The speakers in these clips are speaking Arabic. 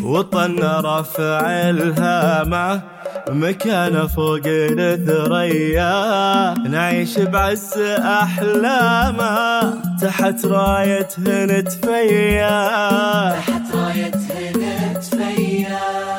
وطن رفع الهامة مكان فوق الثريا، نعيش بعز أحلامه تحت رايته نتفيا، تحت رايته نتفيا.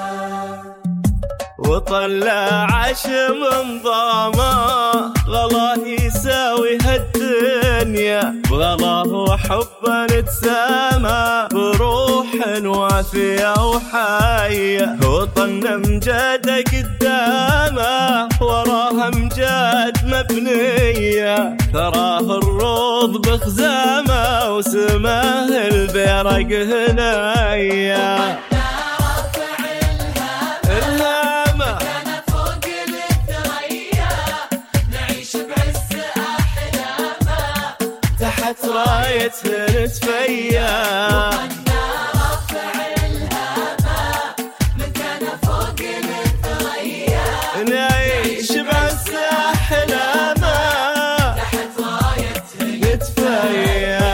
وطن لا عاش من ضامه غلاه يساوي هالدنيا، بغلاه وحبه نتسامى بروح وافية وحية. وطن امجاد قدامه وراه امجاد مبنية، ثراه الروض بخزامه وسماه البرق هنية. تحت رايته نتفيا، وطننا رفع الهامة مكانه فوق الثريا، نعيش بعز أحلامه تحت رايته نتفيا.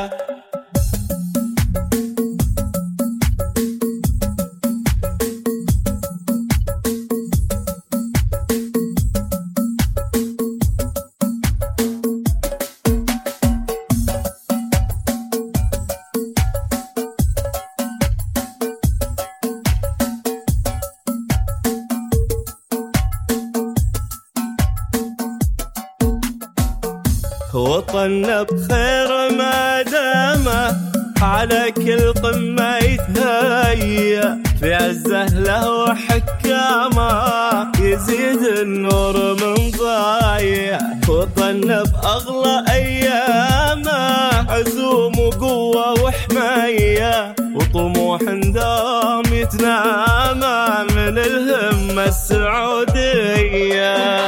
وطننا بخير ما دامه على كل قمة يتهيأ، في عزه له وحكامه يزيد النور من ضايع. وطننا بأغلى أيامه عزوم وقوة وحماية، وطموح دوم يتنامى من الهمة السعودية.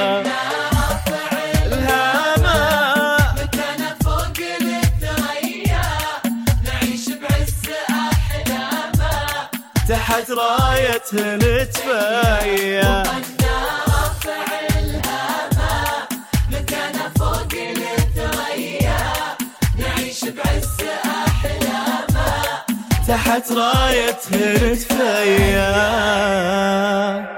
تحت رايته نتفيا، وطننا رفع الهامة مكانه فوق الثريا، نعيش بعز أحلامه تحت رايته نتفيا.